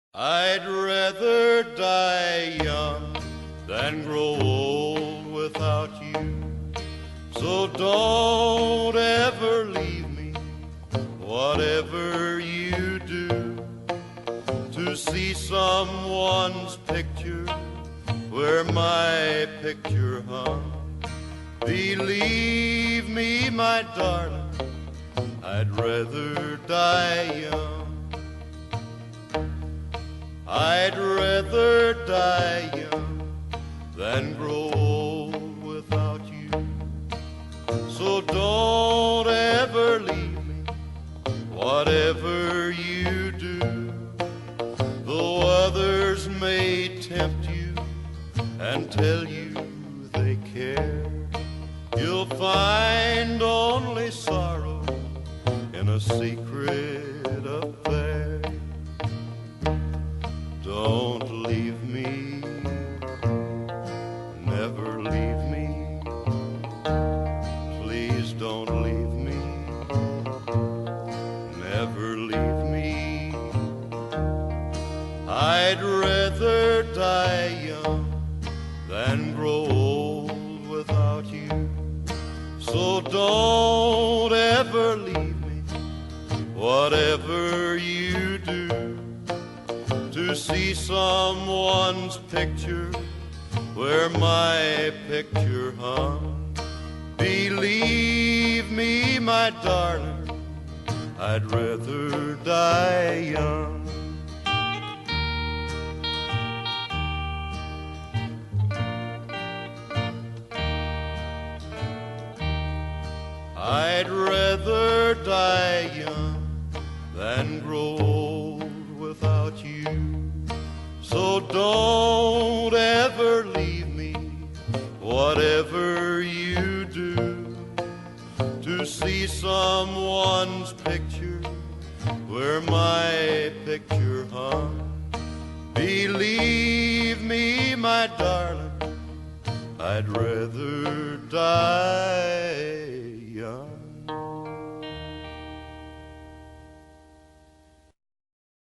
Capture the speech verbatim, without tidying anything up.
I'd rather die young than grow old without you. So don't ever leave me, whatever you do. To see someone's picture where my picture hung. Believe me, my darling, I'd rather die young. I'd rather die young than grow old without you. So don't ever leave me, whatever you do. Though others may tempt you and tell you they care, you'll find only sorrow in a secret affair. Don't leave me, never leave me. Please don't leave me, never leave me. I'd rather die young than grow old without you. So don't ever leave me, whatever you do. To see someone's picture where my picture hung. Believe me, my darling, I'd rather die young. I'd rather die young than grow old without you. So don't ever leave me, whatever you do. To see someone's picture where my picture hung. Believe me, my darling, I'd rather die